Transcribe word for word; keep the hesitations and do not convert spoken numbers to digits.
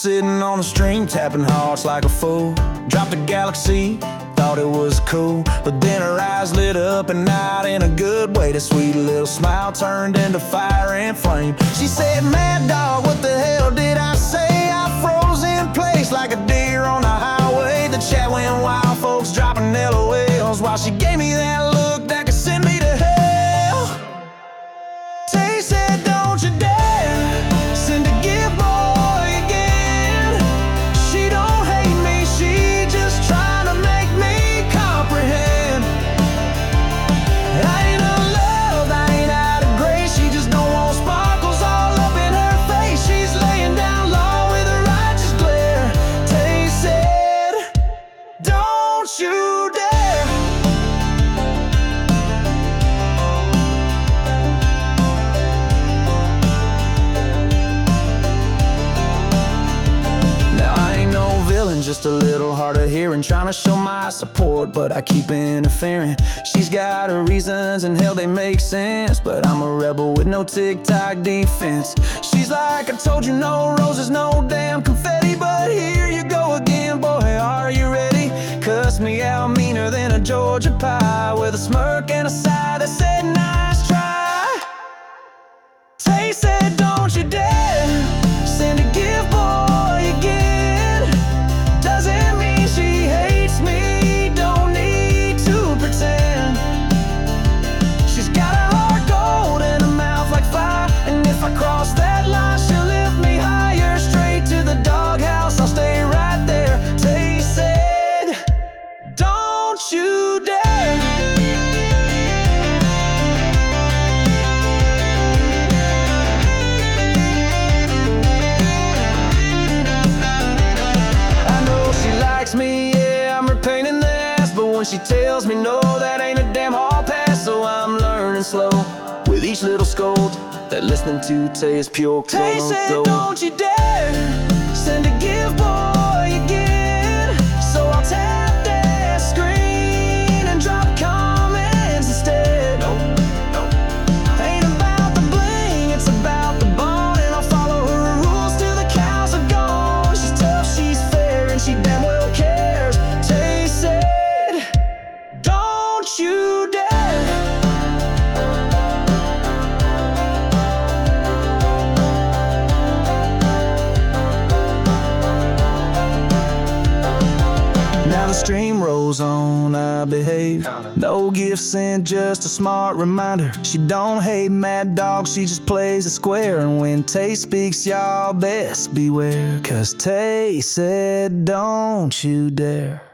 sitting on the stream, tapping hearts like a fool. Dropped a galaxy, thought it was cool, but then her eyes lit up, and not in a good way. The sweet little smile turned into fire and flame. She said, "Mad dog, what the hell did I say?" I froze in place like a deer on the highway. The chat went wild, folks dropping L O Ls, while she gave me that look that could send me to hell. Tay said, "Don't you dare send a gift boy again. She don't hate me, she just trying to make me comprehend. I ain't in love, I ain't out of grace. She just don't want sparkles all up in her face. She's laying down law with a righteous glare." Tay said, "Don't you dare." Just a little hard of hearing, trying to show my support, but I keep interfering. She's got her reasons, and hell, they make sense, but I'm a rebel with no TikTok defense. She's like, "I told you, no roses, no damn confetti, but here you go again, boy, are you ready?" Cussed me out meaner than a Georgia pie, with a smirk and a sigh that said, "Nice try." Tay said, "Don't you dare send a gift boy again. Doesn't mean she hates me, don't need to pretend. She's got a heart gold and a mouth like fire, and if I cross that line, she'll lift me higher. Straight to the doghouse, I'll stay right there." Tay said, "Don't you dare." Me, yeah, I'm her pain in the ass, but when she tells me no, that ain't a damn hall pass. So I'm learning slow with each little scold that listening to Tay is pure gold. Tay said, "Don't you dare send a gift boy again." So I'll tap that screen and drop comments instead. No, no, ain't about the bling, it's about the bond, and I'll follow her rules till the cows are gone. She's tough, she's fair, and she damn well cares. Tay said, "Don't you dare." Now the stream rolls on, I behave. No gifts sent, just a smart reminder. She don't hate Mad Dog, she just plays it square. And when Tay speaks, y'all best beware, 'cause Tay said, "Don't you dare."